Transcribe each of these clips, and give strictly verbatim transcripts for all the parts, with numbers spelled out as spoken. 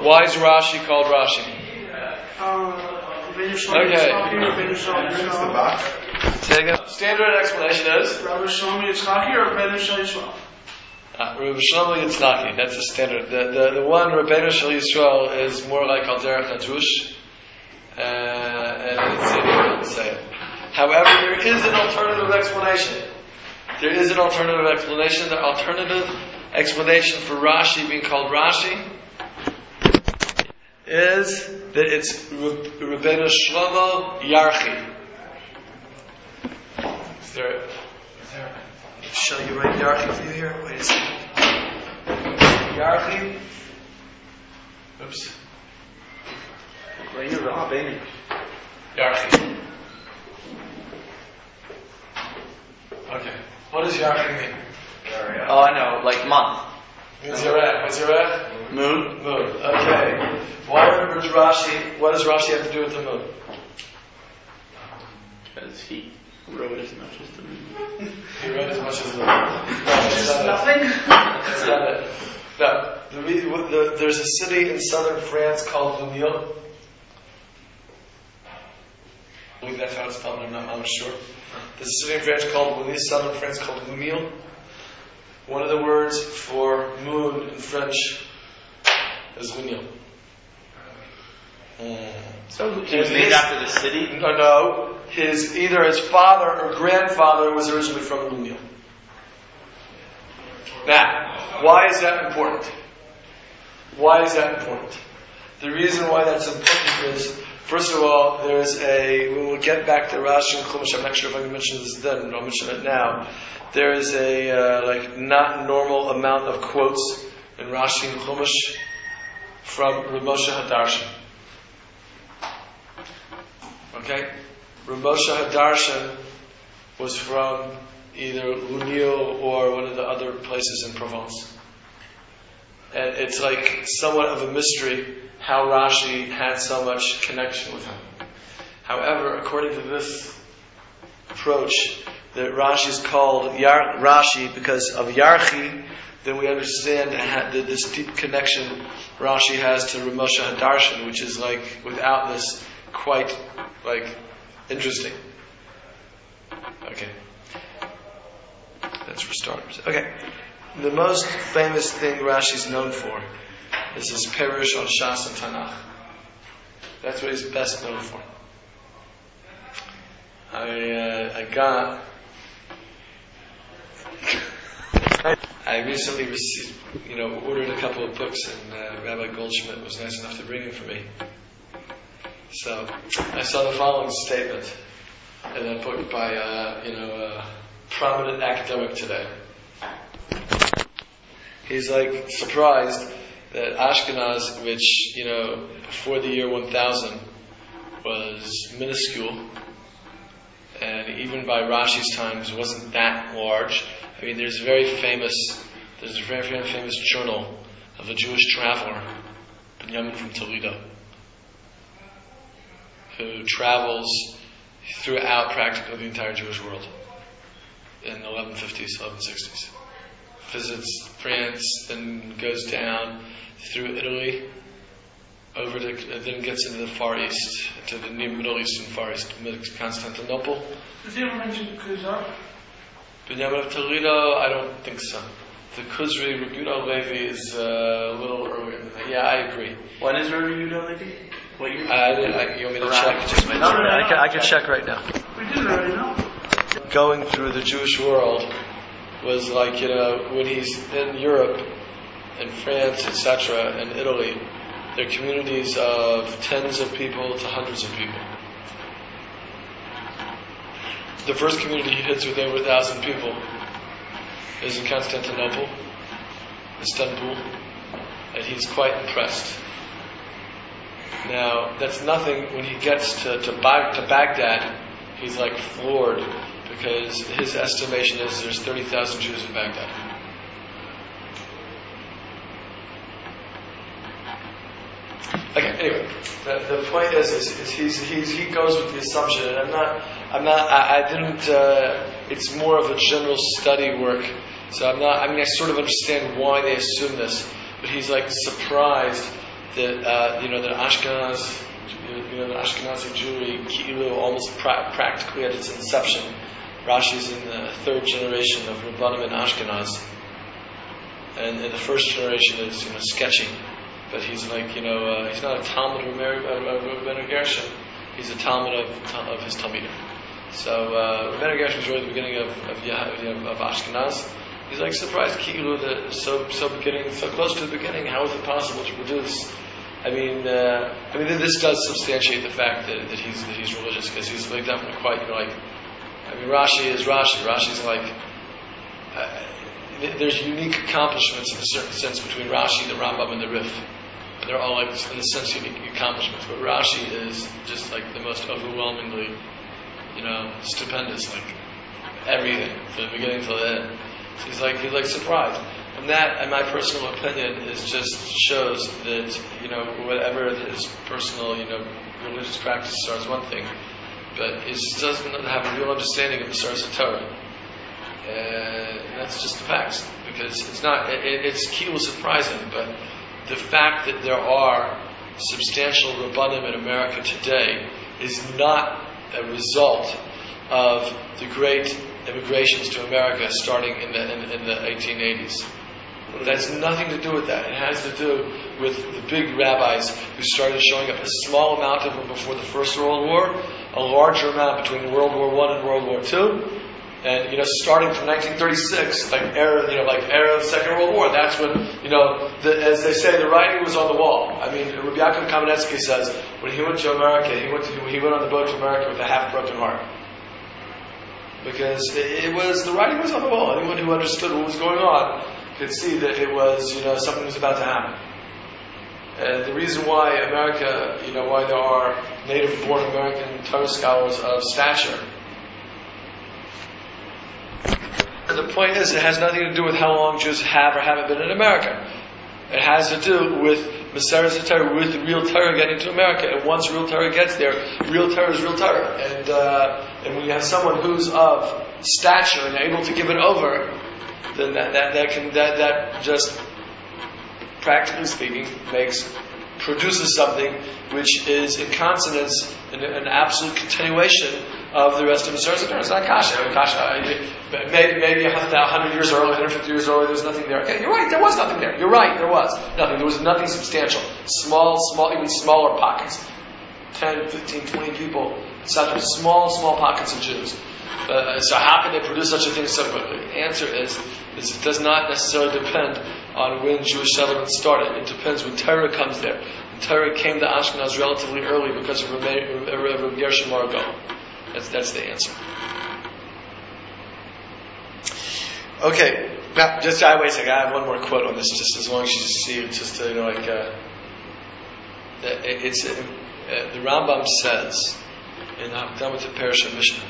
Why is Rashi called Rashi? Okay. Take it. Standard explanation is Rabbi Shlomo Yitzchaki or Rabbeinu Shel Yisrael? Uh, Rabbi Shlomo Yitzchaki. That's the standard. The the, the one Rabbeinu Shel Yisrael is more like Al Derech Hadrush, uh, and it's it doesn't say it. However, there is an alternative explanation. There is an alternative explanation. The alternative explanation for Rashi being called Rashi is that it's Rabbeinu Shlomo Yarchi. Is there, is there, shall you write Yarchi for you here? Wait a second. Yarchi. Oops. Yarchi. Okay. What does Yarchi mean? Oh, I know, like month. Means Yarech. What's Yarech? Moon. Moon. Okay. Why does Rashi? What does Rashi have to do with the moon? Because he wrote as much as the moon. He wrote as much as the moon. No, Just nothing? That's not it. No. The, the, there's a city in southern France called Lumille. I believe that's how it's spelled, but I'm not, I'm not sure. There's a city in France called Lumille, southern France called Lumille. One of the words for moon in French is Lumille. Mm. So he was named after the city? No, no. His either his father or grandfather was originally from Lumille. Now, why is that important? Why is that important? The reason why that's important is, first of all, there's a. We will get back to Rashi and Chumash. I'm not sure if I can mention this then, but I'll mention it now. There is a uh, like not normal amount of quotes in Rashi and Chumash from Rav Moshe Hadarshan. Okay? Rav Moshe Hadarshan was from either Lumille or one of the other places in Provence. And it's like somewhat of a mystery how Rashi had so much connection with him. However, according to this approach, that Rashi is called Yar- Rashi because of Yarchi, then we understand that this deep connection Rashi has to Rav Moshe Hadarshan, which is like, without this, quite, like, interesting. Okay. That's for starters. Okay. The most famous thing Rashi's known for is his Perush on Shas and Tanakh. That's what he's best known for. I, uh, I got... I recently received, you know, ordered a couple of books, and uh, Rabbi Goldschmidt was nice enough to bring them for me. So I saw the following statement in a book by, uh, you know, a prominent academic today. He's like surprised that Ashkenaz, which, you know, before the year one thousand was minuscule, and even by Rashi's times wasn't that large. I mean, there's a very famous, there's a very, very famous journal of a Jewish traveler, Benjamin from Toledo, who travels throughout practically the entire Jewish world in the eleven fifties, eleven sixties. Visits France, then goes down through Italy, over to, then gets into the Far East, to the Middle East and Far East, Constantinople. Does he ever mention Kuzar? Benjamin of Toledo, I don't think so. The Kuzri, Rabbi Yehuda Levi is uh, a little earlier than that. Yeah, I agree. When is Rabbi Yehuda Levi? What year? I, I, you want me to check? Just no, no, no, I can, I can check right now. We did already know. Going through the Jewish world was like, you know, when he's in Europe, in France, et cetera, and Italy, there are communities of tens of people to hundreds of people. The first community he hits with over a thousand people is in Constantinople, Istanbul, and he's quite impressed. Now, that's nothing. When he gets to to, ba- to Baghdad, he's like floored, because his estimation is there's thirty thousand Jews in Baghdad. Okay, anyway, the, the point is, is, is he's, he's, he goes with the assumption, and I'm not, I'm not, I, I didn't, uh, it's more of a general study work, so I'm not, I mean, I sort of understand why they assume this, but he's like surprised that uh, you know the Ashkenaz, you know the Ashkenazi Jewry, Ki'ilu, almost pra- practically at its inception. Rashi's in the third generation of Rabbanim and Ashkenaz, and, and the first generation is you know sketchy, but he's like you know uh, he's not a Talmud of Rabbeinu Gershon, he's a Talmud of of his Talmidim. So uh, Rabbeinu Gershon is really the beginning of of, Yah- of Ashkenaz. He's like surprised Ki'ilu that so so beginning so close to the beginning. How is it possible to produce? I mean, uh, I mean this does substantiate the fact that, that he's that he's religious, because he's like definitely quite you know like. I mean, Rashi is Rashi. Rashi's like uh, there's unique accomplishments in a certain sense between Rashi, the Rambam, and the Rif. And they're all like in a sense unique accomplishments. But Rashi is just like the most overwhelmingly, you know, stupendous. Like everything from the beginning till the end. So he's like he's like surprised. And that, in my personal opinion, is just shows that you know whatever his personal you know religious practices are is one thing. But he just doesn't have a real understanding of the source of Torah. And that's just the facts. Because it's not, it, it's key surprising, but the fact that there are substantial Rabbanim in America today is not a result of the great immigrations to America starting in the, in, in the eighteen eighties. It has nothing to do with that. It has to do with the big rabbis who started showing up. A small amount of them before the First World War, a larger amount between World War One and World War Two, and you know, starting from nineteen thirty-six, like era, you know, like era of the Second World War. That's when you know, the, as they say, the writing was on the wall. I mean, Rabbi Yaakov Kamenetsky says when he went to America, he went to, he went on the boat to America with a half-broken heart. Because it, it was, the writing was on the wall. Anyone who understood what was going on could see that it was, you know, something was about to happen. And the reason why America, you know, why there are native-born American Torah scholars of stature. And the point is, it has nothing to do with how long Jews have or haven't been in America. It has to do with Maseres Torah, with real Torah getting to America. And once real Torah gets there, real Torah is real Torah. And uh, and when you have someone who's of stature and able to give it over, then that, that, that can that, that just practically speaking makes produces something which is in consonance and an absolute continuation of the rest of the source of Torah. It's not kasha. kasha. Maybe maybe a hundred years earlier, one hundred fifty years earlier, there's nothing there. Okay, you're right. There was nothing there. You're right. There was nothing. There was nothing substantial. Small, small, even smaller pockets. ten, fifteen, twenty people. Such small, small pockets of Jews. Uh, so how can they produce such a thing so quickly? The answer is, is it does not necessarily depend on when Jewish settlement started. It depends when Torah comes there. And Torah came to Ashkenaz relatively early because of Rabbi Gershon Margot. That's that's the answer. Okay, now just uh, wait a second. I have one more quote on this, just as long as you just see it, just to, you know, like uh, it's uh, the Rambam says in Hakdama to Perusha Mishnah.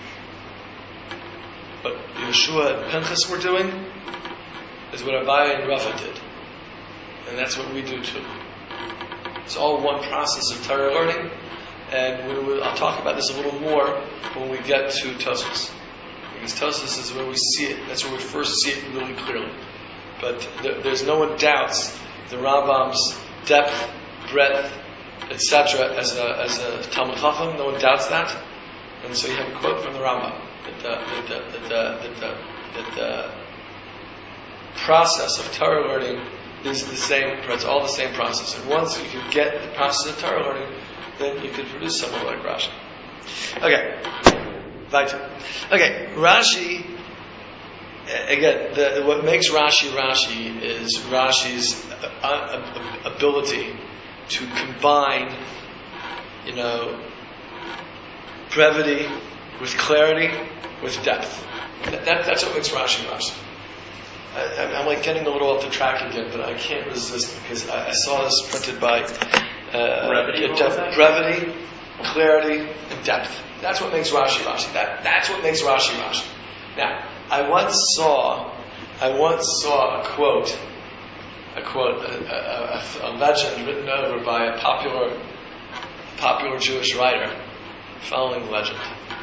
What Yeshua and Pinchas were doing is what Abaye and Rafa did. And that's what we do too. It's all one process of Torah learning. And we will, I'll talk about this a little more when we get to Tosfos. Because Tosfos is where we see it. That's where we first see it really clearly. But there, there's no one doubts the Rambam's depth, breadth, et cetera as a, as a Talmud Chacham. No one doubts that. And so you have a quote from the Rambam. That the, that the, that the, that the, that the process of Torah learning is the same, it's all the same process. And once you can get the process of Torah learning, then you can produce someone like Rashi. Okay, weiter. Okay, Rashi, again, the, what makes Rashi Rashi is Rashi's ability to combine, you know, brevity with clarity, with depth. That, that, that's what makes Rashi Rashi. I, I'm like getting a little off the track again, but I can't resist because I, I saw this printed by uh, brevity, depth, brevity, clarity, and depth. That's what makes Rashi Rashi. That, that's what makes Rashi Rashi. Now, I once saw, I once saw a quote, a quote, a, a, a, a legend written over by a popular, popular Jewish writer, following legend.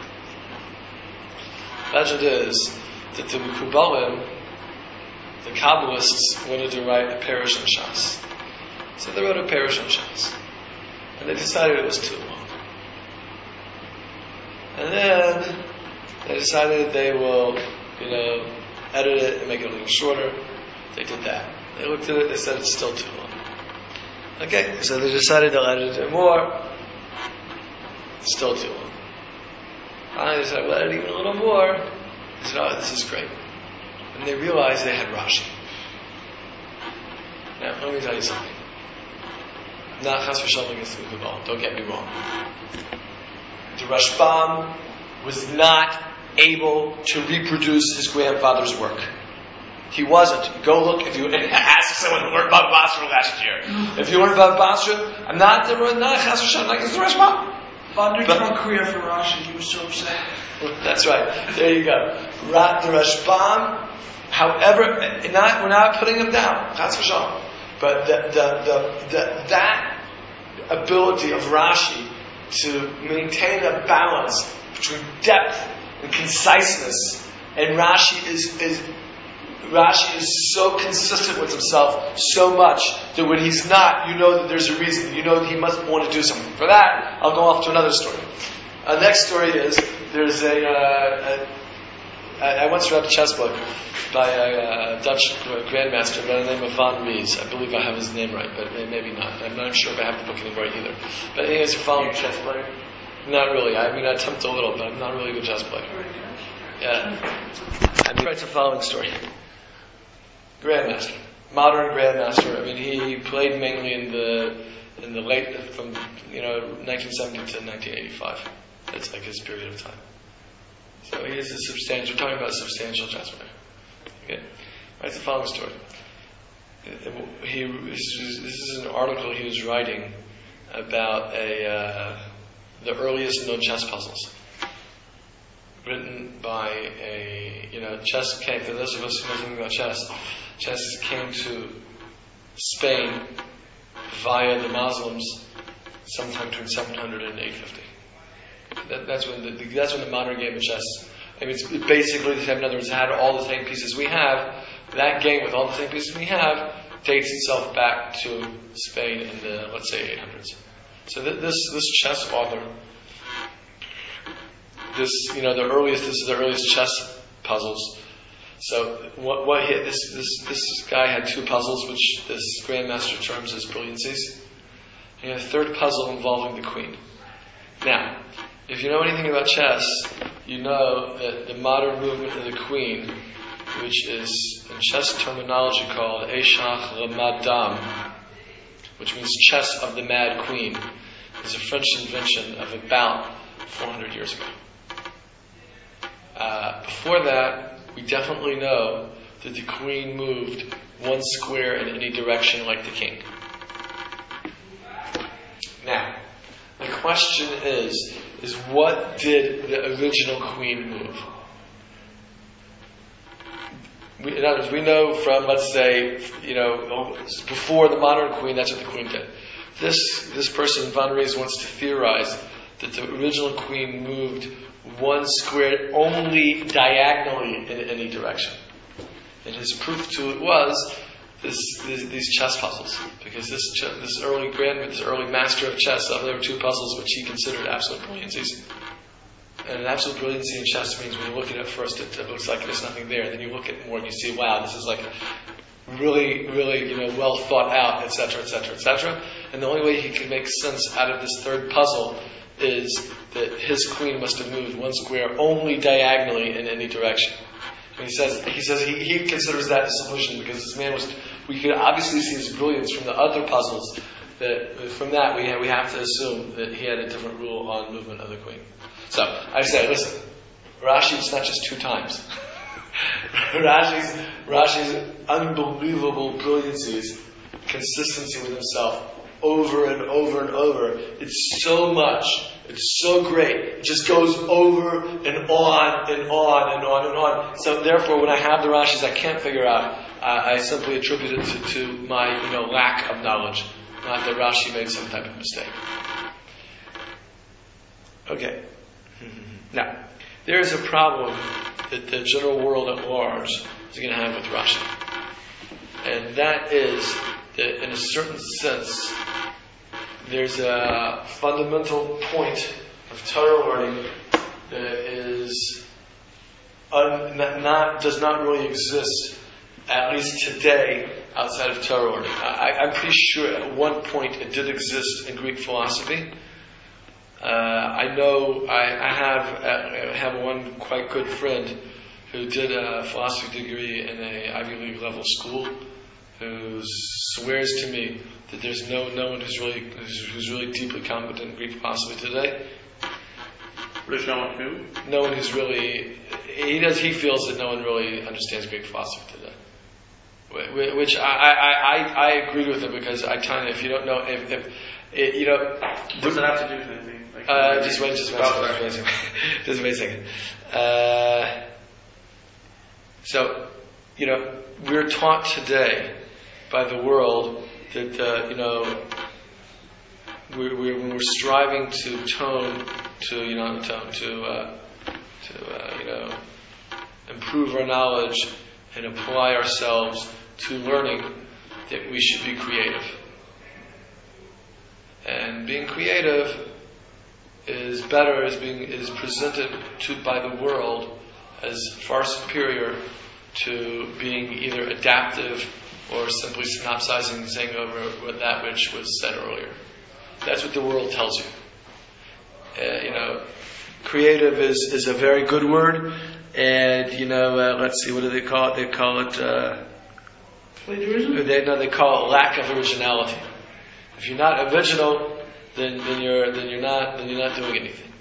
Legend is that the Mekubalim, the Kabbalists, wanted to write a Perush and Shas. So they wrote a Perush on Shas. And they decided it was too long. And then they decided they will, you know, edit it and make it a little shorter. They did that. They looked at it, they said it's still too long. Okay, so they decided they'll edit it more. Still too long. Finally they said, we'll edit even a little more. They said, oh, this is great. And they realized they had Rashi. Now, let me tell you something. Not Chas v'Shalom against the Kabbalah, don't get me wrong. The Rashbam was not able to reproduce his grandfather's work. He wasn't. Go look, if you ask someone who learned about Basra last year. If you learned about Basra, I'm not the not Chas v'Shalom, not against the Rashbam. Badri came Korea for Rashi, he was so upset. That's right. There you go. Ra, the Rashbam, however, not, we're not putting him down. Chas v'Shalom. But the, the, the, the, that ability of Rashi to maintain a balance between depth and conciseness, and Rashi is, is Rashi is so consistent with himself so much that when he's not, you know that there's a reason. You know that he must want to do something. For that, I'll go off to another story. Uh, the next story is there's a, uh, a I once read a chess book by a, a Dutch grandmaster by the name of Van Ries. I believe I have his name right, but maybe not. I'm not sure if I have the book name right either. But he is a following chess player. Not really. I mean, I attempt a little, but I'm not really a good chess player. Yeah. I mean, it's a following story. Grandmaster, modern grandmaster. I mean, he played mainly in the in the late from you know nineteen seventy to nineteen eighty-five. That's like his period of time. So he is a substantial. We're talking about a substantial chess player. Okay, that's the following story. He this is an article he was writing about a uh, the earliest known chess puzzles, written by a you know chess came for those of us who know something about chess. Chess came to Spain via the Muslims sometime between seven hundred and eight fifty. That, that's when the, the that's when the modern game of chess. I mean, it's basically the same. In other words, it had all the same pieces we have. That game with all the same pieces we have dates itself back to Spain in the let's say eight hundreds. So th- this this chess author, this you know the earliest this is the earliest chess puzzles. So what what hit this this this guy had two puzzles which this grandmaster terms as brilliancies. He had a third puzzle involving the queen. Now, if you know anything about chess, you know that the modern movement of the queen, which is in chess terminology called Eshach Ramadam, which means chess of the mad queen, is a French invention of about four hundred years ago. Uh, before that, we definitely know that the queen moved one square in any direction like the king. Now, the question is, is what did the original queen move? We, in other words, we know from, let's say, you know, before the modern queen, that's what the queen did. This this person, Van Ries, wants to theorize that the original queen moved one square only diagonally in any direction. And his proof to it was this, this these chess puzzles, because this this early grand, this early master of chess, there were two puzzles which he considered absolute brilliancies. And an absolute brilliancy in chess means when you look at it first, it, it looks like there's nothing there. Then you look at it more and you see, wow, this is like really, really, you know, well thought out, et cetera, et cetera, et cetera. And the only way he can make sense out of this third puzzle is that his queen must have moved one square only diagonally in any direction. And he says he says he, he considers that a solution because this man was. We could obviously see his brilliance from the other puzzles. That from that we have, we have to assume that he had a different rule on movement of the queen. So I say, listen, Rashi is not just two times. Rashi's Rashi's unbelievable brilliancies, consistency with himself. Over and over and over. It's so much. It's so great. It just goes over and on and on and on and on. So therefore, when I have the Rashis I can't figure out, uh, I simply attribute it to, to my, you know, lack of knowledge, not that Rashi made some type of mistake. Okay. Now, there is a problem that the general world at large is going to have with Rashi, and that is that in a certain certain sense, there's a fundamental point of Torah learning that is un, not, not does not really exist, at least today, outside of Torah learning. I, I'm pretty sure at one point it did exist in Greek philosophy. Uh, I know I, I have I have one quite good friend who did a philosophy degree in a Ivy League level school, who swears to me that there's no no one who's really who's, who's really deeply competent in Greek philosophy today. There's no one who? No one who's really he does he feels that no one really understands Greek philosophy today, which I I, I, I agreed with him, because I tell you, if you don't know if, if it, you know what does that have to do with anything? Like, uh, just wait just wait oh, just wait just wait a second. Uh, so you know we're taught today by the world that uh, you know we're, we're, when we're striving to tone to you know tone to uh, to uh, you know improve our knowledge and apply ourselves to learning, that we should be creative. And being creative is better, is being is presented to by the world as far superior to being either adaptive or simply synopsizing, saying over with that which was said earlier. That's what the world tells you. Uh, you know, creative is, is a very good word, and you know, uh, let's see, what do they call it? They call it uh, plagiarism. They no, they call it lack of originality. If you're not original, then then you're then you're not then you're not doing anything.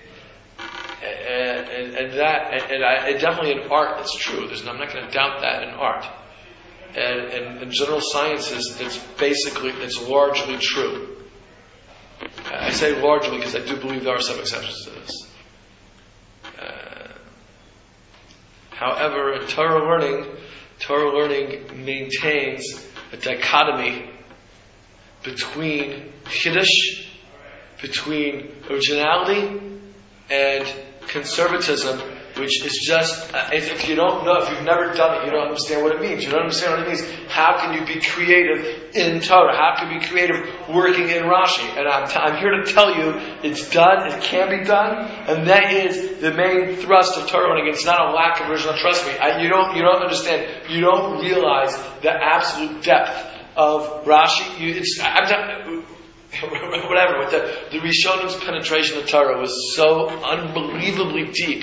And, and, and that and, and, I, and definitely in art, it's true. There's, I'm not going to doubt that in art. And, and in general sciences, it's basically, it's largely true. I say largely because I do believe there are some exceptions to this. Uh, however, in Torah learning, Torah learning maintains a dichotomy between Chiddush, between originality and conservatism, which is just, uh, if you don't know, if you've never done it, you don't understand what it means. You don't understand what it means. How can you be creative in Torah? How can you be creative working in Rashi? And I'm, t- I'm here to tell you, it's done, it can be done, and that is the main thrust of Torah learning. It's not a lack of original. Trust me, I, you don't, you don't understand. You don't realize the absolute depth of Rashi. You, it's, I'm t- whatever. With the, the Rishonim's penetration of Torah was so unbelievably deep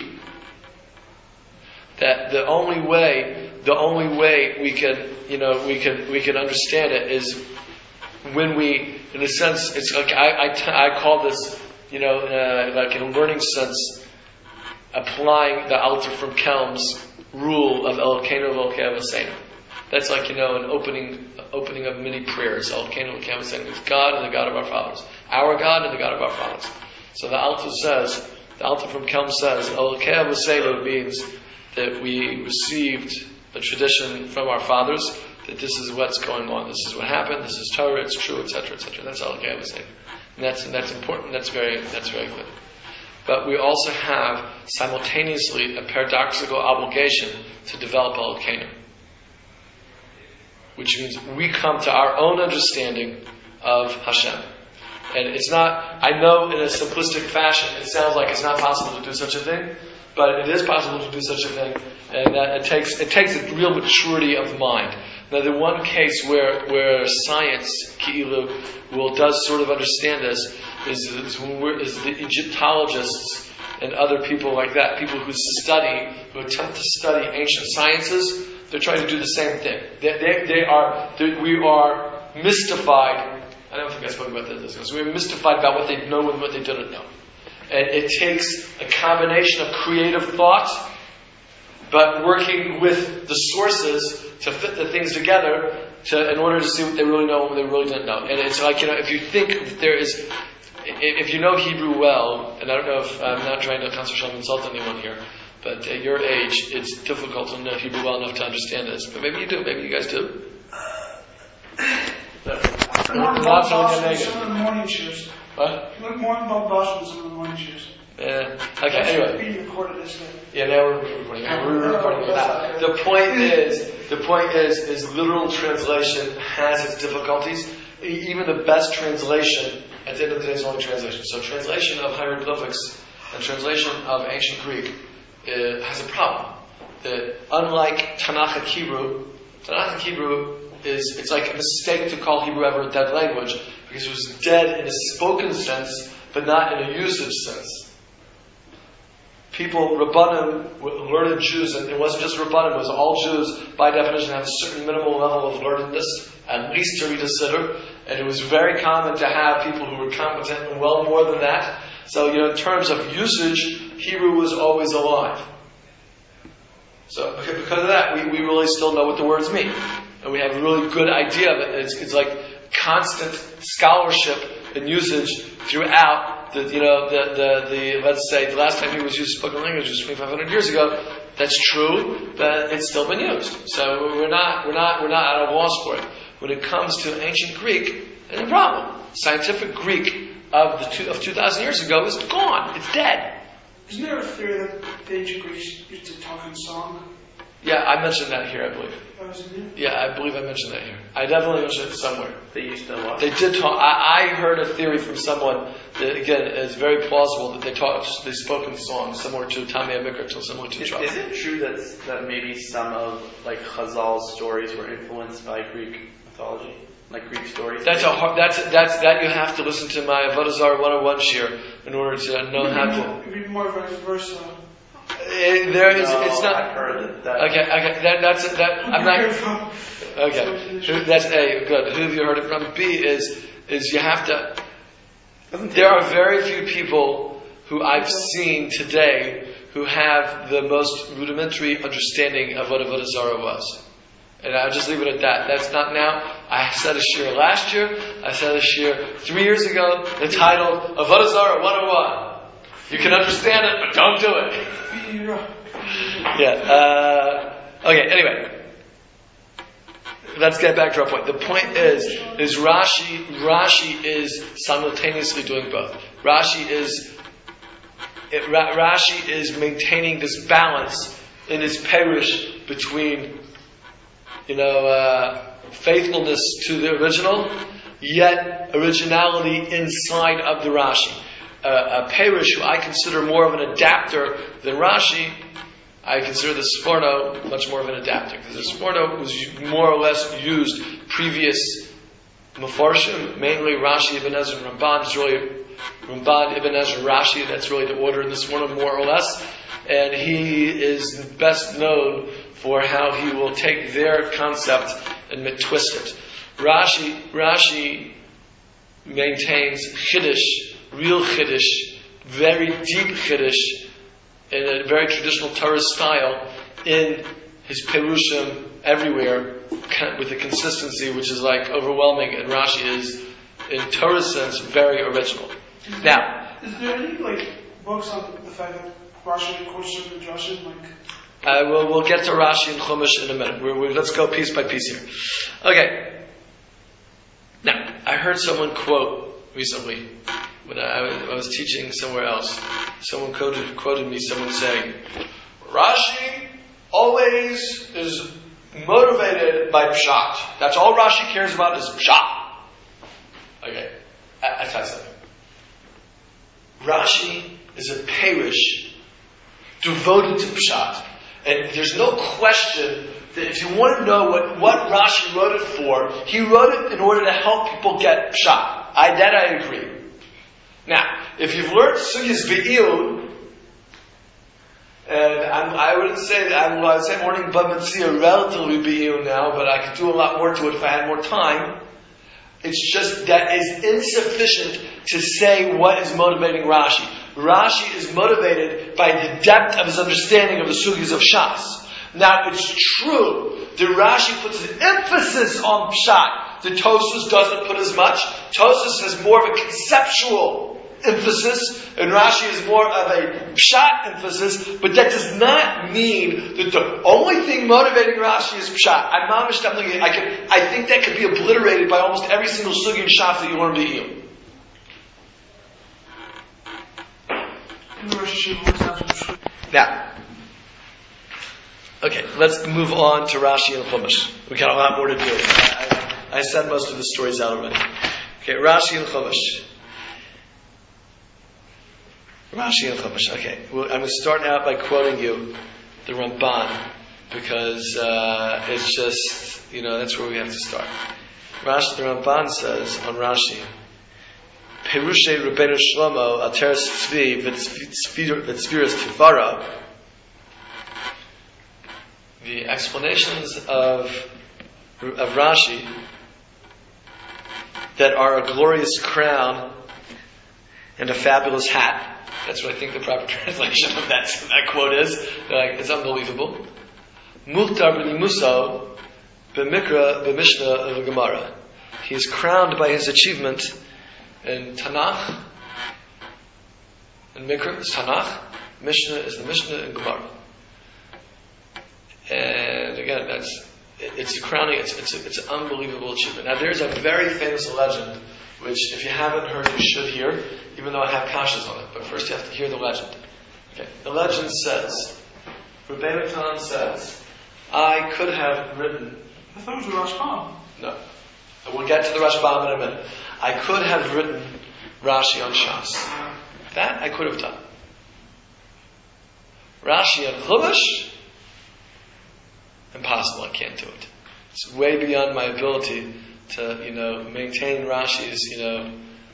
that the only way, the only way we can, you know, we can we can understand it is when we, in a sense, it's like I I, I call this, you know, uh, like in a learning sense, applying the Alter from Kelm's rule of Elokeinu v'Elokei Avosseinu. That's like, you know, an opening opening of many prayers. Elokeinu v'Elokei Avosseinu is God and the God of our fathers, our God and the God of our fathers. So the Alter says, the Alter from Kelm says, Elokei Avosseinu means that we received a tradition from our fathers, that this is what's going on, this is what happened, this is Torah, it's true, et cetera, et cetera. That's all I was saying. And that's and that's important, that's very that's very good. But we also have simultaneously a paradoxical obligation to develop Elokeinu, which means we come to our own understanding of Hashem. And it's not, I know in a simplistic fashion, it sounds like it's not possible to do such a thing, but it is possible to do such a thing, and that it takes it takes a real maturity of mind. Now, the one case where where science, Ki'ilu, will does sort of understand this is, is when we're, is the Egyptologists and other people like that, people who study, who attempt to study ancient sciences. They're trying to do the same thing. They they, they are they, we are mystified. I don't think I spoke about this. So we're mystified about what they know and what they didn't know. And it takes a combination of creative thought, but working with the sources to fit the things together to, in order to see what they really know and what they really didn't know. And it's like, you know, if you think that there is, if you know Hebrew well, and I don't know if, I'm not trying to concentrate insult anyone here, but at your age, it's difficult to know Hebrew well enough to understand this. But maybe you do, maybe you guys do. More Bob Bosch than some of the morning shows. What? You look more Bob Bosch than some of the morning shows. Yeah. Okay, anyway. Being recorded, isn't it? Yeah, now we're recording. We're recording it now. The point is the point is, is literal translation has its difficulties. E- Even the best translation, at the end of the day, is only translation. So translation of hieroglyphics and translation of ancient Greek uh, has a problem. That unlike Tanakh and Hebrew, Tanakh and Hebrew is, it's like a mistake to call Hebrew ever a dead language, because it was dead in a spoken sense, but not in a usage sense. People, Rabbanim, learned Jews, and it wasn't just Rabbanim, it was all Jews, by definition, have a certain minimal level of learnedness, at least to read a siddur, and it was very common to have people who were competent and well more than that. So, you know, in terms of usage, Hebrew was always alive. So, because of that, we, we really still know what the words mean. And we have a really good idea of it. It's, it's like constant scholarship and usage throughout the, you know, the, the, the, let's say, the last time he was used spoken language was twenty-five hundred years ago. That's true, but it's still been used. So we're not, we're not, we're not at a loss for it. When it comes to ancient Greek, there's a problem. Scientific Greek of the two, of two thousand years ago is gone. It's dead. Isn't there a theory that the ancient Greeks used to talk in song? Yeah, I mentioned that here, I believe. Oh, is it new? Yeah, I believe I mentioned that here. I definitely mentioned it somewhere. They used to what? They did talk. I, I heard a theory from someone that, again, is very plausible that they talked, they spoke in songs similar to Tamei Mikra, similar to Is, Trump. is it true that that maybe some of like Chazal's stories were influenced by Greek mythology, like Greek stories? That's a hard, that's that's that you have to listen to my Avodah Zarah one oh one shir in order to know how to. It'd be more vice versa. It, there is. No, it's not. I've heard that. that Okay. Okay. That, that's that. I'm not. Okay. Who- That's A. Good. Who have you heard it from? B is is you have to. There are very few people who I've seen today who have the most rudimentary understanding of what Avodah Zarah was. And I'll just leave it at that. That's not now. I said a shir last year. I said a shir three years ago. Entitled Avodah Zarah one oh one. You can understand it, but don't do it. Yeah. Uh, okay. Anyway, let's get back to our point. The point is, is Rashi. Rashi is simultaneously doing both. Rashi is it, Ra, Rashi is maintaining this balance in his perush between, you know, uh, faithfulness to the original, yet originality inside of the Rashi. Uh, a perush who I consider more of an adapter than Rashi, I consider the Sforno much more of an adapter, because the Sforno was more or less used previous Mefarshim, mainly Rashi, Ibn Ezra, and Ramban. It's really Ramban, Ibn Ezra, Rashi. That's really the order in the Sforno, more or less. And he is best known for how he will take their concept and twist it. Rashi, Rashi maintains Chiddush, real Chiddush, very deep Chiddush, in a very traditional Torah style, in his Perushim everywhere, with a consistency which is like overwhelming, and Rashi is, in Torah sense, very original. Is Now, there, is there any like books on the fact that Rashi quotes certain Joshua, like? Uh, we'll, we'll get to Rashi and Chumash in a minute. We're, we're, let's go piece by piece here. Okay. Now, I heard someone quote recently, when I, I was teaching somewhere else, someone quoted, quoted me, someone saying, Rashi always is motivated by Pshat. That's all Rashi cares about is Pshat. Okay. I, I tell you something. Rashi is a perush devoted to Pshat. And there's no question that if you want to know what, what Rashi wrote it for, he wrote it in order to help people get Pshat. I, that I agree. Now, if you've learned Sugyas Be'iyun, and I'm, I wouldn't say that, I'm, I would say morning Bava Metzia relatively Be'iyun now, but I could do a lot more to it if I had more time. It's just that is insufficient to say what is motivating Rashi. Rashi is motivated by the depth of his understanding of the Sugyas of Shas. Now, it's true that Rashi puts an emphasis on Pshat. The Tosfos doesn't put as much. Tosfos has more of a conceptual emphasis, and Rashi is more of a Pshat emphasis, but that does not mean that the only thing motivating Rashi is Pshat. I'm not definitely, I can, I think that could be obliterated by almost every single Sugi and Shas that you learn Be'iyun. Now, Okay, let's move on to Rashi and Chumash. We got a lot more to do. I, I, I said most of the stories out already. Okay, Rashi and Chumash. Rashi and Chumash. Okay, well, I'm going to start out by quoting you the Ramban, because uh, it's just, you know, that's where we have to start. Rashi, the Ramban says on Rashi, Perushe Rabbeinu Shlomo Ateres Tzvi V'Tzviras Tifara. The explanations of of Rashi that are a glorious crown and a fabulous hat. That's what I think the proper translation of that, that quote is. Like, it's unbelievable. Muhtar b'limuso b'mikra b'mishnah of Gemara. He is crowned by his achievement in Tanakh. And Mikra is Tanakh. Mishnah is the Mishnah in Gemara. And again, that's it's a crowning. It's it's, a, it's an unbelievable achievement. Now, there's a very famous legend, which if you haven't heard, you should hear, even though I have kashas on it. But first, you have to hear the legend. Okay, the legend says, Rabbeinu Tam says, I could have written. I thought it was the Rashbam. No, we'll get to the Rashbam in a minute. I could have written Rashi on Shas. That I could have done. Rashi on Chumash. Impossible, I can't do it. It's way beyond my ability to, you know, maintain Rashi's, you know,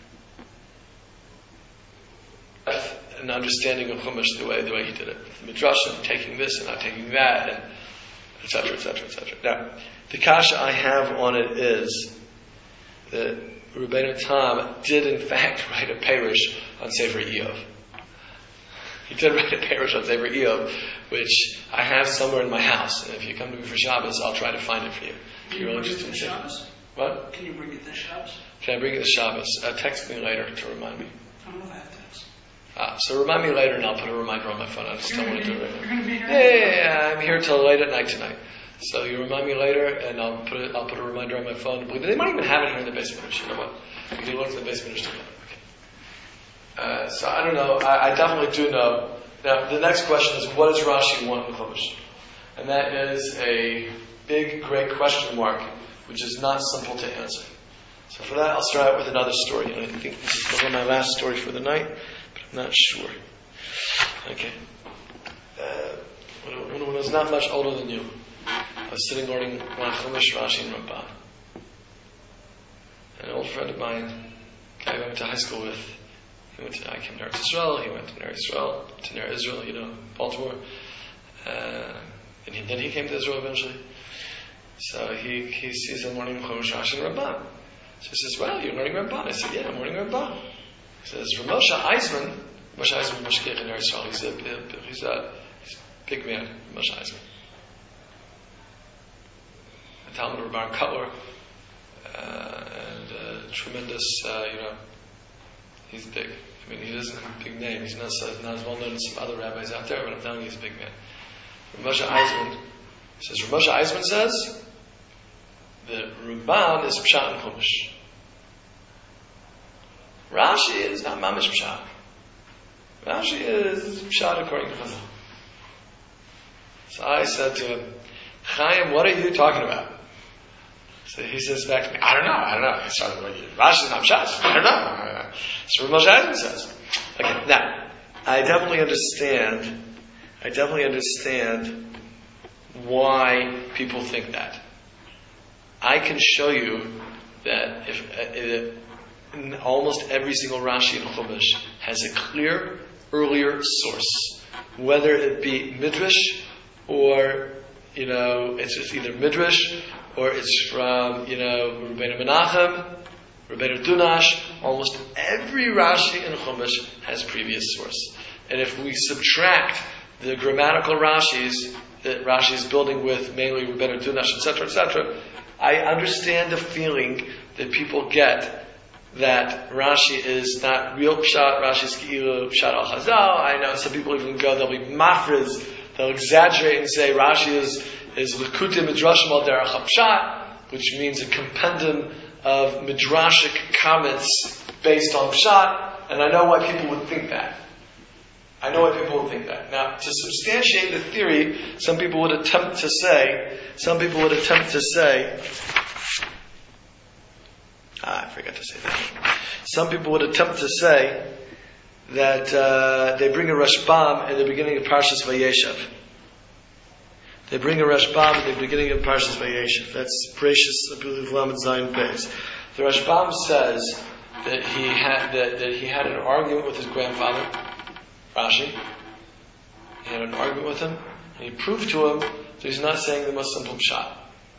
an understanding of Chumash the way the way he did it. The Midrashim, taking this and not taking that, and et cetera, et cetera, et cetera. Now, the kasha I have on it is that Rabbeinu Tam did in fact write a perush on Sefer Eov. He did write a perush on Sefer Eov, which I have somewhere in my house. And if you come to me for Shabbos, I'll try to find it for you. Can you bring it to Shabbos? What? Can you bring it to Shabbos? Can I bring it to Shabbos? Uh, text me later to remind me. I don't know if I have text. Ah, so remind me later and I'll put a reminder on my phone. I just You're don't want to be, do it right You're now. going to be here? Yeah, yeah, yeah, yeah. I'm here till late at night tonight. So you remind me later and I'll put it, I'll put a reminder on my phone. They might even have it here in the basement. You know what? You can look in the basement together. Okay. Uh, so I don't know. I, I definitely do know. Now, the next question is, what does Rashi want in Chumash? And that is a big, great question mark, which is not simple to answer. So for that, I'll start out with another story. And I think this is one of my last story for the night, but I'm not sure. Okay. Uh, when, when I was not much older than you, I was sitting learning Chumash, Rashi, and Ramban. And an old friend of mine, a guy I went to high school with, He went to, I came to Eretz Israel, he went to Ner Israel, to Ner Israel, you know, Baltimore. Uh, and he, then he came to Israel eventually. So he, he sees I'm learning Chumash, Rashi, and Ramban. So he says, well, you're learning Ramban. I said, yeah, I'm learning Ramban. He says, Ramosha Eisman, Moshe Eisman, Mashgiach in Ner Israel. He's a, he's a, he's a big man, Moshe Eisman. A Talmud of Rabban Cutler, uh, and uh, tremendous, uh, you know, he's big. I mean, he doesn't have a big name. He's not, not as well known as some other rabbis out there, but I'm telling you, he's a big man. Ramosha Eisman says, Ramosha Eisman says that Ramban is Pshat and Chumash. Rashi is not Mamish Pshat. Rashi is Pshat according to Chazal. So I said to him, Chaim, what are you talking about? So he says back to me, I don't know, I don't know. I started with Rashi is not Pshat. I don't know. I don't know. So Ramosha Eisman says. Okay, now, I definitely understand, I definitely understand why people think that. I can show you that if uh, in almost every single Rashi in Chumash has a clear, earlier source, whether it be Midrash or, you know, it's, it's either Midrash or it's from, you know, Rabbeinu Menachem, Rabbeinu Dunash. Almost every Rashi in Chumash has previous source. And if we subtract the grammatical Rashis that Rashi is building with, mainly Rabbeinu Dunash, et cetera, et cetera, I understand the feeling that people get that Rashi is not real Pshat, Rashi is Ki'ilu Pshat al Chazal. I know some people even go, they'll be mafriz, they'll exaggerate and say Rashi is is Likutei Midrashim al Derech HaPshat, which means a compendium of midrashic comments based on Pshat, and I know why people would think that. I know why people would think that. Now, to substantiate the theory, some people would attempt to say, some people would attempt to say, ah, I forgot to say that. Some people would attempt to say that uh, they bring a Rashbam in the beginning of Parshas Vayeshev. They bring a Rashbam at the beginning of Parshas Vayeshev. That's Precious Lamed Zayin Beis. The Rashbam says that he had that, that he had an argument with his grandfather, Rashi. He had an argument with him, and he proved to him that he's not saying the most simple pshat.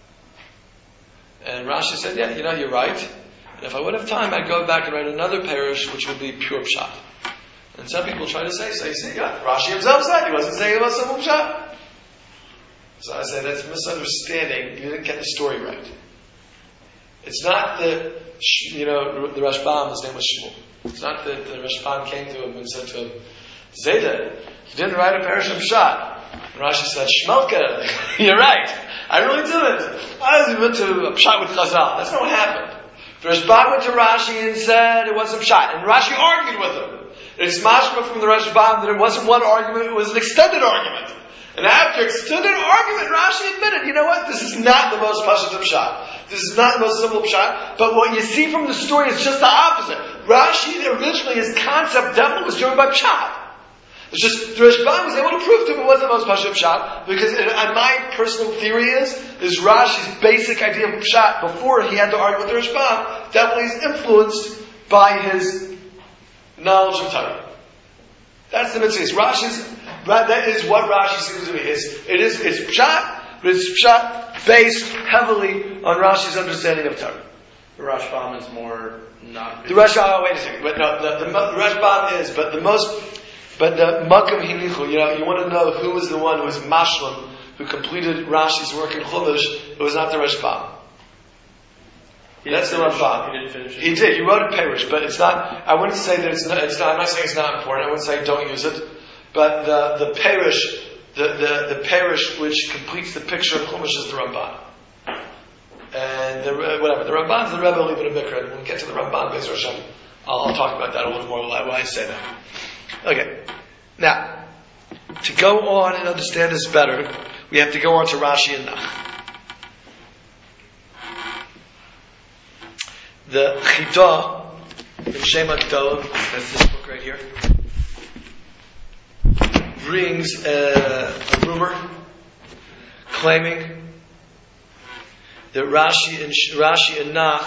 And Rashi said, "Yeah, you know, you're right. And if I would have time, I'd go back and write another parish, which would be pure pshat." And some people try to say, so you say, "Yeah, Rashi himself said he wasn't saying the most simple pshat." So I say that's misunderstanding. You didn't get the story right. It's not that, you know, the Rashbam, his name was Shmuel. It's not that the Rashbam came to him and said to him, "Zayda, you didn't write a parish of Pshat." And Rashi said, "Shmelka, you're right. I really didn't. I went to a Pshat with Chazal." That's not what happened. The Rashbam went to Rashi and said it wasn't Pshat. And Rashi argued with him. It's mashma from the Rashbam that it wasn't one argument, it was an extended argument. And after extended argument, Rashi admitted, you know what, this is not the most pashut pshat. This is not the most simple pshat. But what you see from the story is just the opposite. Rashi, originally, his concept definitely was driven by pshat. It's just, the Rashbam was able to prove to him it wasn't the most pashut pshat, because it, and my personal theory is, is Rashi's basic idea of pshat, before he had to argue with the Rashbam, definitely is influenced by his knowledge of Torah. That's the mitzvah. Rashi's, that is what Rashi seems to be. It's, it is, it's pshat, but it's pshat based heavily on Rashi's understanding of Torah. The Rashbam is more not. The Rashbam, oh, wait a second, but no, the, the, the Rashbam is, but the most, but the Makam Hinichu, you know, you want to know who was the one who was Mashlam, who completed Rashi's work in Chumash, it was not the Rashbam. That's the Rambam. He didn't finish it. He did. He wrote a parish, but it's not. I wouldn't say that it's not. It's not. I'm not saying it's not important. I wouldn't say don't use it. But the the parish, the the, the parish which completes the picture of Chumash is the Ramban. And the whatever the Ramban's the Rebbe Libud Mikra. When we get to the Ramban, Beis Hashem, I'll, I'll talk about that a little more. Why I say that. Okay. Now, to go on and understand this better, we have to go on to Rashi and Nach. The Chida in Shem HaGedolim, that's this book right here, brings a, a rumor claiming that Rashi and Rashi and Nach,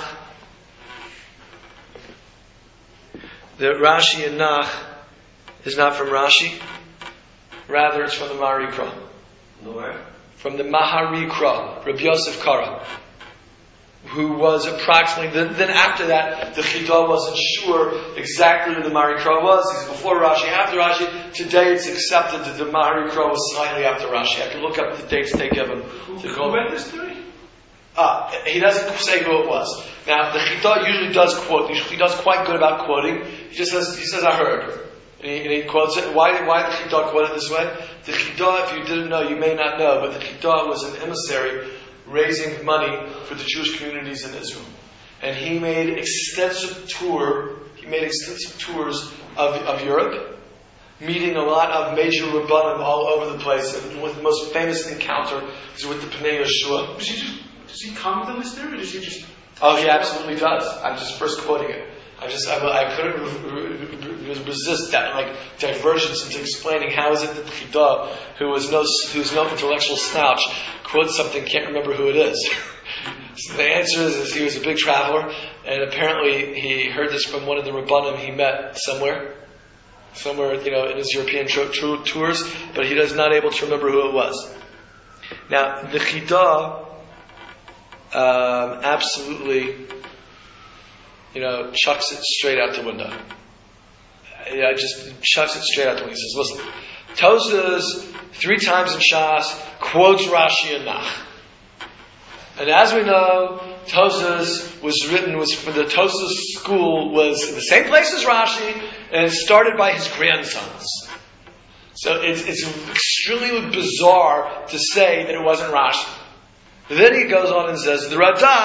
that Rashi and Nach is not from Rashi, rather it's from the Maharikra. Where? From the Maharikra, Rabbi Yosef Kara, who was approximately, then, then after that, the Chida wasn't sure exactly who the Maharikra was. He's before Rashi, after Rashi. Today it's accepted that the Maharikra was slightly after Rashi. I can look up the dates they give him. Who, to who read this theory? Uh, he doesn't say who it was. Now, the Chida usually does quote. He does quite good about quoting. He just says, he says, I heard. And he, and he quotes it. Why, why did the Chida quote it this way? The Chida, if you didn't know, you may not know, but the Chida was an emissary raising money for the Jewish communities in Israel. And he made extensive tour, he made extensive tours of, of Europe, meeting a lot of major Rabbanim all over the place. And with the most famous encounter was with the Pnei Yeshua. Does he just, does he comment on this theory, or does he just... Oh, he absolutely does. I'm just first quoting it. I just, I, I couldn't re- re- re- resist that, like, divergence into explaining how is it that the Chida, who was no, who's no intellectual slouch, quotes something, can't remember who it is. So the answer is, is he was a big traveler, and apparently he heard this from one of the Rabbanim he met somewhere, somewhere, you know, in his European tro- tro- tours, but he was not able to remember who it was. Now, the Chida, um, absolutely, you know, chucks it straight out the window. Yeah, just chucks it straight out the window. He says, listen, Tosas, three times in Shas, quotes Rashi and Nach. And as we know, Tosas was written, was for the Tosas school was in the same place as Rashi, and it started by his grandsons. So it's, it's extremely bizarre to say that it wasn't Rashi. Then he goes on and says, the Radak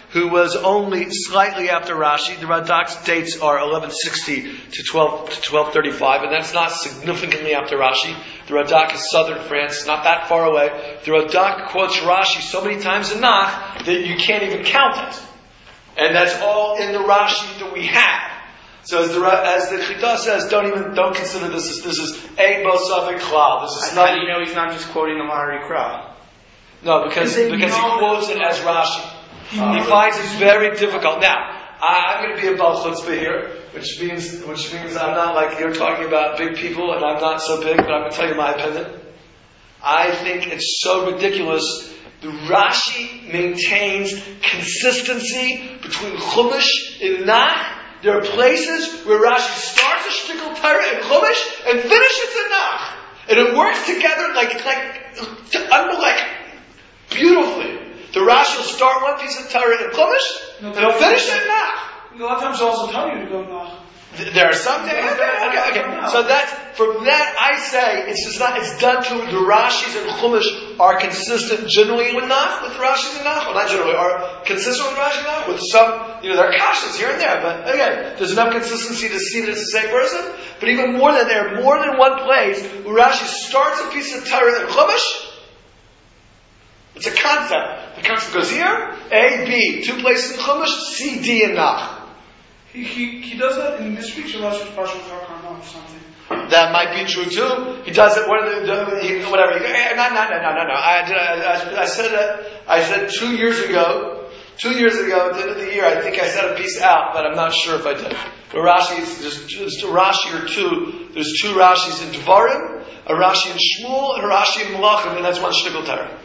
who was only slightly after Rashi. The Radak's dates are eleven sixty to twelve to twelve thirty-five, and that's not significantly after Rashi. The Radak is southern France, not that far away. The Radak quotes Rashi so many times in Nach that you can't even count it. And that's all in the Rashi that we have. So as the as the Chita says, don't even don't consider this as this is a Bosavik Klal. This is How not. do you know he's not just quoting the Mahari Kra? No, because because he quotes it as Rashi. He, he finds it very difficult. Now, I, I'm going to be a Baal Chutzpah here, which means which means I'm not like you're talking about big people, and I'm not so big, but I'm going to tell you my opinion. I think it's so ridiculous. The Rashi maintains consistency between Chumash and Nach. There are places where Rashi starts a shtickle Torah in Chumash and finishes in Nach, and it works together like like like beautifully. The Rashi will start one piece of Torah in Chumash No, and he'll finish it in Nach. A lot of times they'll also tell you to go Nach. There are some days. Okay, okay, okay. So that's from that I say it's just not. It's done to the Rashis and Chumash are consistent generally with Nach, with Rashis and Nach, well not generally are consistent with Rashi and Nach. With some, you know, there are kashas here and there, but again, there's enough consistency to see that it's the same person. But even more than there, are more than one place where Rashi starts a piece of Torah in Chumash. It's a concept. The concept goes here, A, B, two places in Chumash, C, D, and Nach. He, he, he does that in this week's Rashi Parshat Karma or something. That might be true too. He does it. What are the, he, whatever. He, no, no, no, no, no, no. I, I, I said it. I said two years ago. Two years ago, at the end of the year, I think I said a piece out, but I'm not sure if I did. But Rashi, there's just a Rashi or two. There's two Rashis in Dvarim, a Rashi in Shmuel, and a Rashi in Malachim, and that's one shtickle Torah.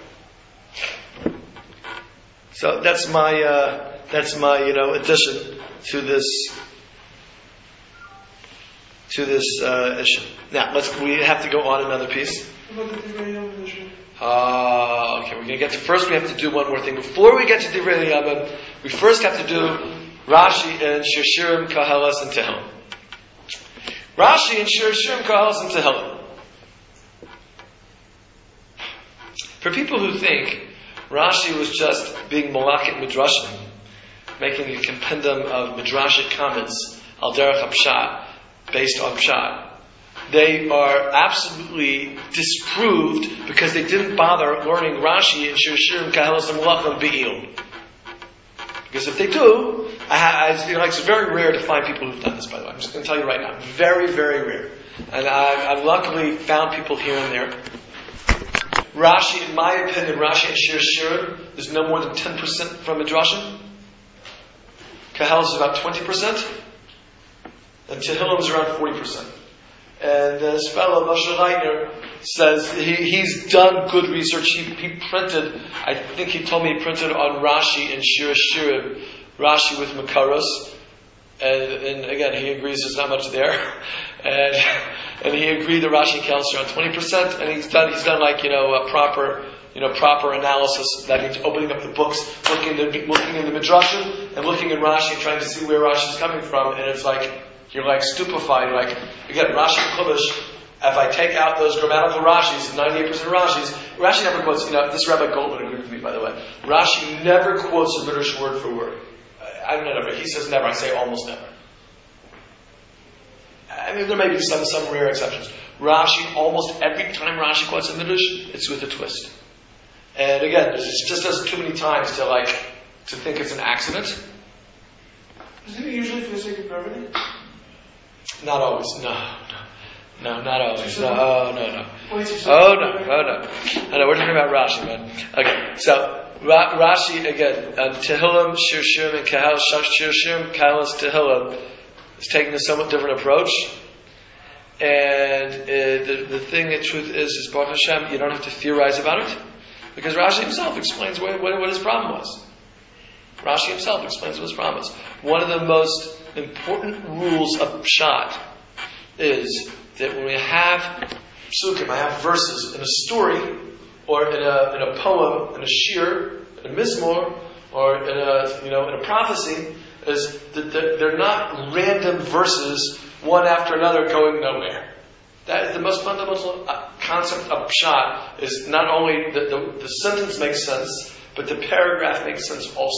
So that's my uh, that's my you know addition to this to this uh, issue. Now let's we have to go on another piece. What about the Divrei Yom issue? Uh, okay, we're going to get to first. We have to do one more thing before we get to Divrei Yamim. We first have to do Rashi and Shir Shirim, Kahalas, and Tehillim. Rashi and Shir Shirim, Kahalas, and Tehillim. For people who think Rashi was just being malakit midrashim, making a compendium of midrashic comments al derech hapshat, based on pshat, they are absolutely disproved because they didn't bother learning Rashi and Shir Shirim, Kahalas, and Malachim be'il. Because if they do, I, I, you know, it's very rare to find people who've done this, by the way. I'm just going to tell you right now. Very, very rare. And I, I've luckily found people here and there. Rashi, in my opinion, Rashi and Shir Shirim is no more than ten percent from Midrashim. Kahalas is about twenty percent. And Tehillim is around forty percent. And this fellow, Moshe Leitner, says he, he's done good research. He, he printed, I think he told me he printed on Rashi and Shir Shirim, Rashi with Makaros. And, and again, he agrees there's not much there. And and he agreed that Rashi counts around twenty percent. And he's done he's done like, you know, a proper you know, proper analysis. That means opening up the books, looking at the, looking in the Midrashim, and looking at Rashi and trying to see where Rashi's coming from. And it's like, you're like stupefied. Like, again, Rashi and Chumash, if I take out those grammatical Rashis, ninety-eight percent Rashis, Rashi never quotes, you know, this Rabbi Goldman agreed with me, by the way. Rashi never quotes a Midrash word for word. I don't know, never. He says never. I say almost never. I mean, there may be some, some rare exceptions. Rashi, almost every time Rashi quotes a Midrash, it's with a twist. And again, it just does it too many times to like, to think it's an accident. Isn't it usually for the sake of brevity? Not always. No, no. No, not always. No, oh, no, no. Oh, no, oh, no. Oh, no, we're talking about Rashi, man. Okay, so, Ra- Rashi, again, um, Tehillim, Shir Shirim, and Kahal, Shir Shirim, Kahalas, Tehillim, is taking a somewhat different approach. And uh, the, the thing, the truth is, is Baruch Hashem, you don't have to theorize about it. Because Rashi himself explains what, what, what his problem was. Rashi himself explains what his problem was. One of the most important rules of Pshat is that when we have psukim, I have verses in a story, or in a in a poem, in a shir, in a mizmor, or in a you know in a prophecy, is that they're not random verses one after another going nowhere. That is the most fundamental concept of Pshat, is not only that the, the sentence makes sense, but the paragraph makes sense also.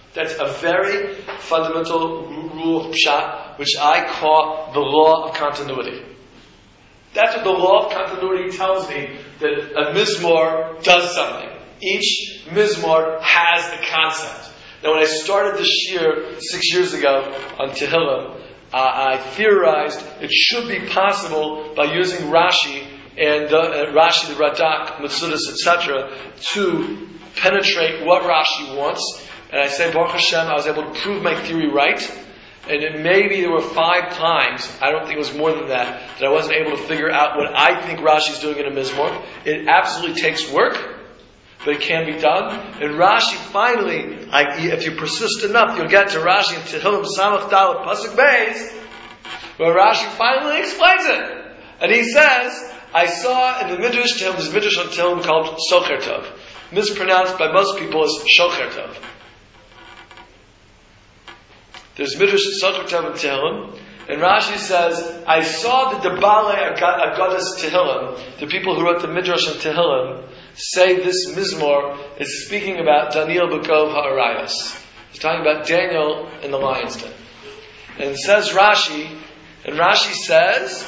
That's a very fundamental rule of Pshat, which I call the law of continuity. That's what the law of continuity tells me, that a Mizmor does something. Each Mizmor has the concept. Now, when I started this year six years ago on Tehillim, uh, I theorized it should be possible by using Rashi and uh, uh, Rashi, the Radak, Metzudas, et cetera, to penetrate what Rashi wants. And I say, Baruch Hashem, I was able to prove my theory right. And it, maybe there were five times, I don't think it was more than that, that I wasn't able to figure out what I think Rashi's doing in a Mizmor. It absolutely takes work, but it can be done. And Rashi finally, I, if you persist enough, you'll get to Rashi in Tehillim Samach Dalet Pasuk Beis, where Rashi finally explains it. And he says, I saw in the Midrash Tehillim, there's a Midrash on Tehillim called Socher Tov, mispronounced by most people as Shocher Tov. There's Midrash Socher Tov in Tehillim, and Rashi says, I saw that the Balei Agadas Tehillim, the people who wrote the Midrash on Tehillim, say this Mizmor is speaking about Daniel B'Kov Ha'arayos. He's talking about Daniel in the lion's den. And it says Rashi, and Rashi says,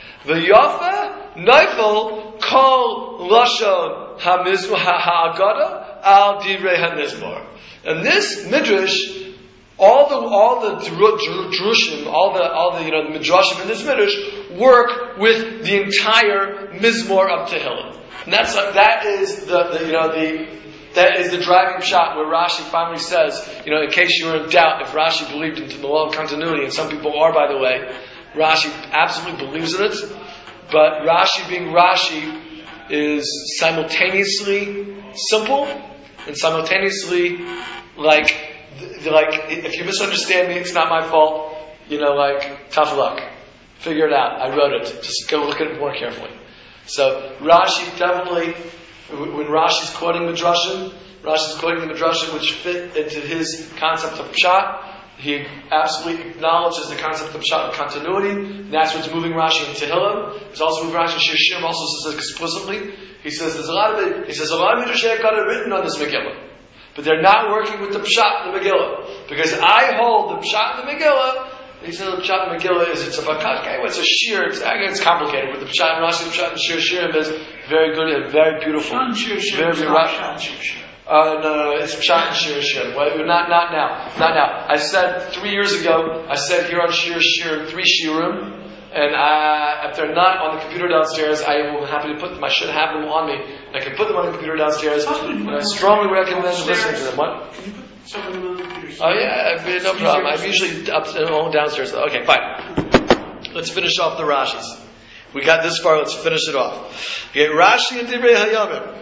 V'yofa Neifel Kol Lashon HaMizmor HaAgada Al Divrei HaMizmor. And this Midrash, all the all the Jerushim, all the all the you know the Midrashim in this Midrash work with the entire Mizmor of Tehillim. And that's like, that is the, the you know the that is the driving shot where Rashi finally says, you know, in case you were in doubt if Rashi believed in the law of continuity, and some people are, by the way, Rashi absolutely believes in it. But Rashi being Rashi is simultaneously simple and simultaneously like like if you misunderstand me, it's not my fault. You know, like tough luck. Figure it out. I wrote it. Just go look at it more carefully. So Rashi definitely, when Rashi's quoting Midrashim, Rashi's quoting the Midrashim which fit into his concept of Pshat. He absolutely acknowledges the concept of Pshat and continuity. And that's what's moving Rashi in Tehillim. It's also moving Rashi in Shir Shirim. Also says explicitly. He says there's a lot of it. He says a lot of Midrashim got it written on this Megillah, but they're not working with the Pshat in the Megillah, because I hold the Pshat in the Megillah. He says the Pshat in the Megillah is it's a okay, well, it's a shir. It's, it's complicated, but the Pshat in Rashi, the Pshat in Shir Shirim is very good and very beautiful. Very very right. Uh, no, no, no, it's Pshat and Shir Shirim. Well, not, not now, not now. I said three years ago. I said here on Shir Shirim three shirim, and I, if they're not on the computer downstairs, I am happy to put them. I should have them on me. And I can put them on the computer downstairs. And I strongly recommend listening to them. What? Can you put some of them on the computer? Oh yeah, I mean, no problem. I'm usually up uh, downstairs. Okay, fine. Let's finish off the Rashis. We got this far. Let's finish it off. Okay, Rashi and Divrei Hayamim.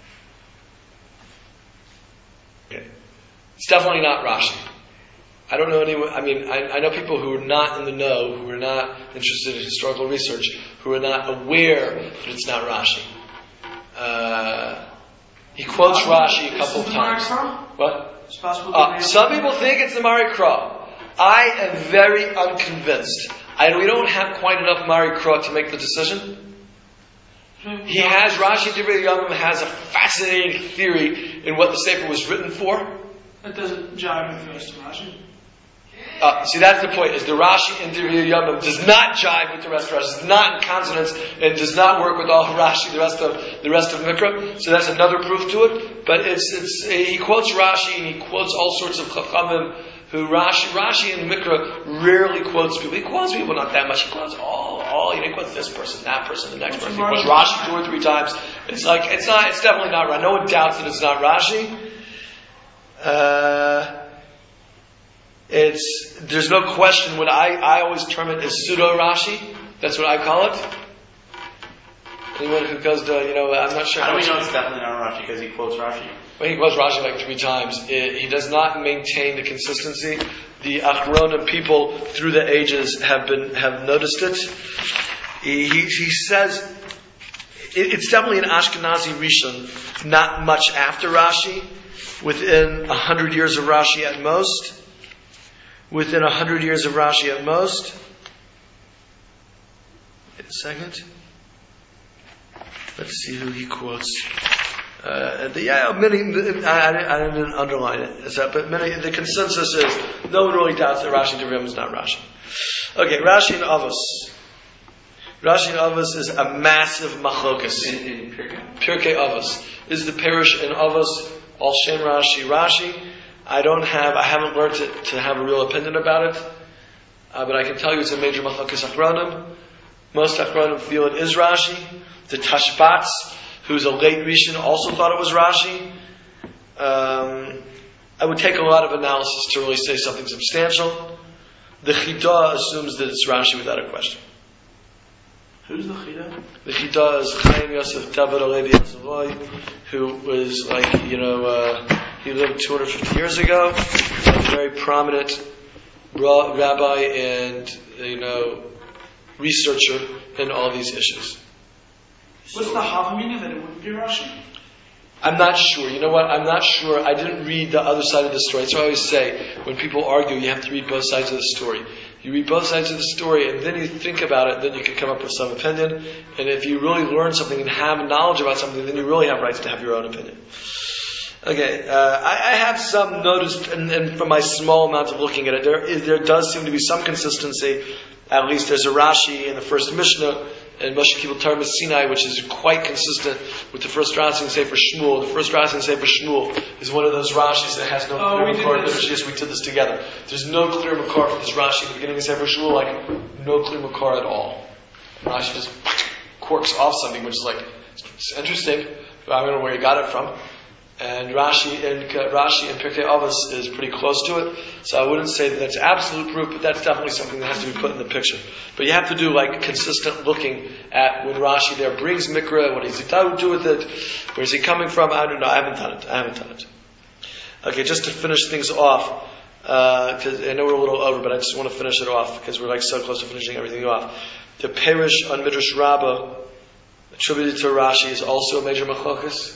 Okay, it's definitely not Rashi. I don't know anyone. I mean, I, I know people who are not in the know, who are not interested in historical research, who are not aware that it's not Rashi. Uh, he quotes Rashi a couple of times. What? Uh, some people think it's the Mari Kra. I am very unconvinced. I, we don't have quite enough Mari Kra to make the decision. He has, Rashi Divrei Yamim has a fascinating theory in what the Sefer was written for. That doesn't jive with the rest of Rashi. Uh, see, that's the point, is the Rashi in Divrei Yamim does not jive with the rest of Rashi. It's not in consonance and does not work with all of Rashi, the rest of the rest of Mikra. So that's another proof to it. But it's it's he quotes Rashi and he quotes all sorts of Chachamim who Rashi Rashi in Mikra rarely quotes people. He quotes people not that much. He quotes all all you know, he quotes this person, that person, the next person. He quotes Rashi two or three times. It's like it's not it's definitely not Rashi. No one doubts that it's not Rashi. Uh It's there's no question. What I, I always term it as pseudo Rashi. That's what I call it. Anyone who goes to you know I'm not sure. How do we know it's definitely not Rashi because he quotes Rashi? Well, he quotes Rashi like three times. It, he does not maintain the consistency. The Achronim people through the ages have been have noticed it. He he, he says it, it's definitely an Ashkenazi Rishon, not much after Rashi, within a hundred years of Rashi at most. Within a hundred years of Rashi at most. Wait a second. Let's see who he quotes. Uh, the, yeah, many, I, I, I didn't underline it, so, but many, the consensus is no one really doubts that Rashi Devarim is not Rashi. Okay, Rashi and Avos. Rashi and Avos is a massive machlokas. In, in Pirkei? Pirkei Avos is the parish in Avos, Al Shem Rashi, Rashi. I don't have, I haven't learned to, to have a real opinion about it, uh, but I can tell you it's a major machlokas achronim. Most achronim feel it is Rashi. The Tashbats, who's a late Rishon, also thought it was Rashi. Um, I would take a lot of analysis to really say something substantial. The Chida assumes that it's Rashi without a question. Who's the Chida? The Chida is Chaim Yosef David Alevi Yosefoi, who was like, you know, uh, he lived two hundred fifty years ago, a very prominent ra- rabbi and, you know, researcher in all these issues. What's the half meaning that it wouldn't be Rashi? I'm not sure. You know what? I'm not sure. I didn't read the other side of the story. So I always say, when people argue, you have to read both sides of the story. You read both sides of the story, and then you think about it, then you can come up with some opinion. And if you really learn something and have knowledge about something, then you really have rights to have your own opinion. Okay, uh, I, I have some noticed, and, and from my small amount of looking at it, there is, there does seem to be some consistency. At least there's a Rashi in the first Mishnah, and Moshe Kibbutz Torah Sinai, which is quite consistent with the first Rashi in Sefer Shmuel. The first Rashi in Sefer Shmuel is one of those Rashis that has no Oh, clear we Makor. did this. Yes, we did this together. There's no clear Makor for this Rashi at the beginning of Sefer Shmuel, like no clear Makor at all. Rashi just corks off something, which is like, it's interesting. I don't know where he got it from. And Rashi and Rashi and Pirkei Avos is pretty close to it, so I wouldn't say that that's absolute proof, but that's definitely something that has to be put in the picture. But you have to do like consistent looking at when Rashi there brings Mikra, what does he do with it, where is he coming from? I don't know. I haven't done it. I haven't done it. Okay, just to finish things off, because uh, I know we're a little over, but I just want to finish it off because we're like so close to finishing everything off. The Perish on Midrash Rabbah attributed to Rashi is also a major machlokas.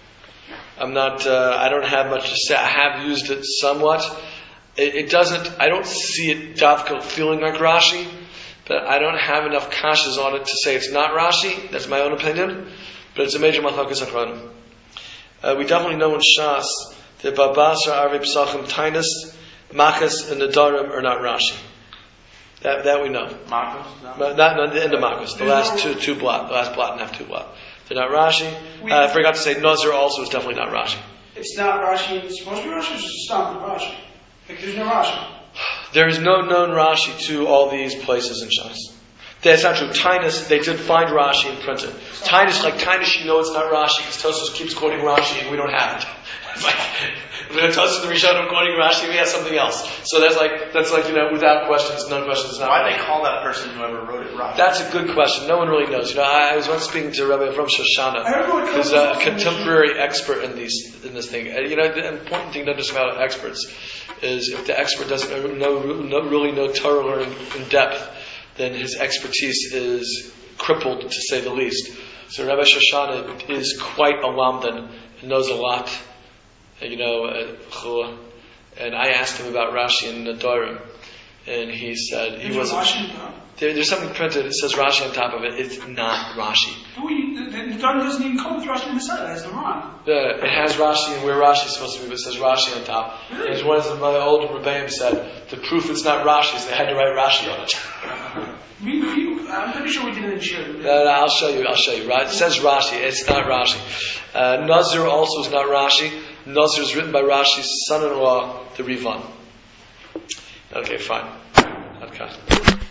I'm not, uh, I don't have much to say. I have used it somewhat. It, it doesn't, I don't see it Davka feeling like Rashi, but I don't have enough kashas on it to say it's not Rashi. That's my own opinion. But it's a major machlokas achronim. Uh, we definitely know in Shas that Babasar, Arvei Pesachim, Tainus, Machas, and Nadarim are not Rashi. That that we know. Makos? No. But not, not the end of Makos. The last two two blot, the last blot and half two blot. They're not Rashi. Uh, I forgot to say Nazir also is definitely not Rashi. It's not Rashi. It's supposed to be Rashi. It's just not Rashi. Like there's no Rashi. There is no known Rashi to all these places in Shas. That's not true. Tainus, they did find Rashi and print it. Tainus, like Tainus, you know it's not Rashi because Tosfos keeps quoting Rashi and we don't have it. It's like, when Tosfos and Rishonim quoting Rashi, we have something else. So that's like, that's like, you know, without questions, no questions, not Why do they call that person whoever wrote it Rashi? That's a good question. No one really knows. You know, I, I was once speaking to Rabbi from Shoshana, who's a contemporary expert in these in this thing. And, you know, the important thing to understand about experts is if the expert doesn't know, know really know Torah learning in depth, then his expertise is crippled, to say the least. So Rabbi Shoshana is quite a lamdan and knows a lot. You know, uh, and I asked him about Rashi and Nadarim, and he said he There's wasn't. Rashi on There, there's something printed. It says Rashi on top of it. It's not Rashi. No, you, the, the Torah doesn't even come with Rashi on the side. It has the Ran. Uh, it has Rashi, and where Rashi is supposed to be, but it says Rashi on top. Really? And as one of my old Rebbeim said, the proof it's not Rashi is they had to write Rashi on it. We, we, I'm pretty sure we did it in Shir. No, no, I'll show you. I'll show you. It says Rashi. It's not Rashi. Uh, Nazir also is not Rashi. Nazir is written by Rashi's son-in-law, the Rivan. Okay, fine. Okay.